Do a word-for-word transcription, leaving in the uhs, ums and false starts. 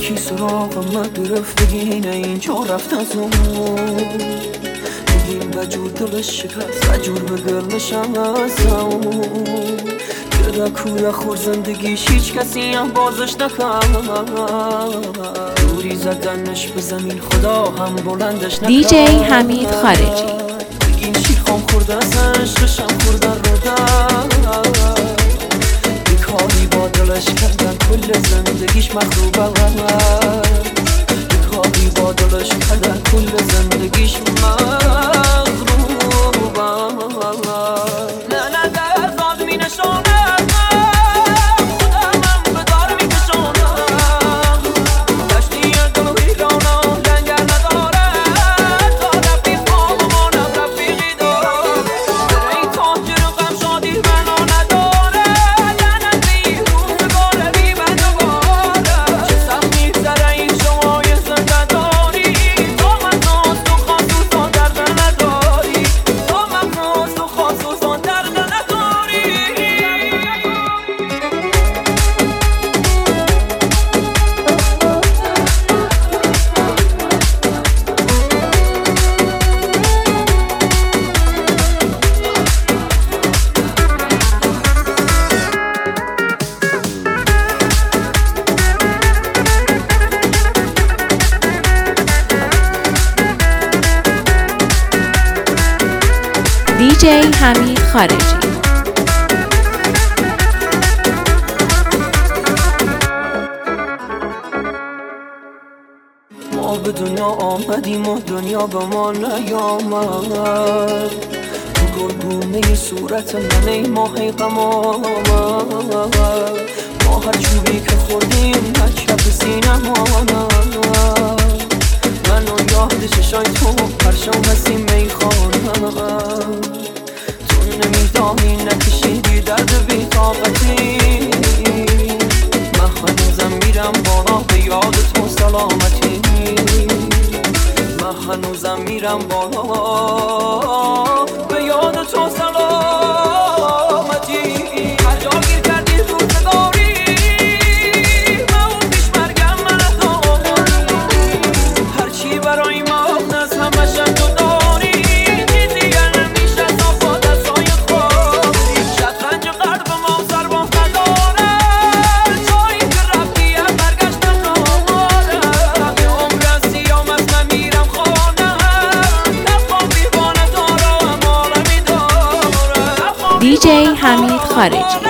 یکی سراغ من گرفتگی نه اینجا رفت از اون این بجور دلش شکست بجور به گرمشم از اون گره کوره خور زندگیش هیچ کسی هم بازش نکرد دوری زدنش به زمین خدا هم بلندش نکرد. دیجی حمید خارجی بگین شیر خام خورده از عشقشم خوردن رو در بیکاری با دلش کردن کل زندگیش مخروبه بیکاری با دلش کردن کل زندگیش مخروبه نه نه درداد می نشانه دیجی حمید خارجی ما به دنیا آمدیم و دنیا به ما نیامد تو گلگونه صورت من ای ماه قمامت ما هر چوبی که خوردیم هر کف سینم آمد من و یاد چشای تو پرشام هستیم میخوانم تو نمیدانی نکشیدی درد بی طاقتی من هنوزم میرم بالا به یاد تو سلامتی من هنوزم میرم بالا به یاد تو سلامتی هر جا گیر کردی روزگاری من اون پیش مرگم من داری هرچی برای من از همشم تو داری چیزی گر نمیشه صفا دستای خود شطرنج قلب ما سر با نداره جایی که رفتی هم برگشت نداره به عمر سیام از نمیرم خانه نخوام بیوانه دارم عالمی داره دیجی حمید خارجی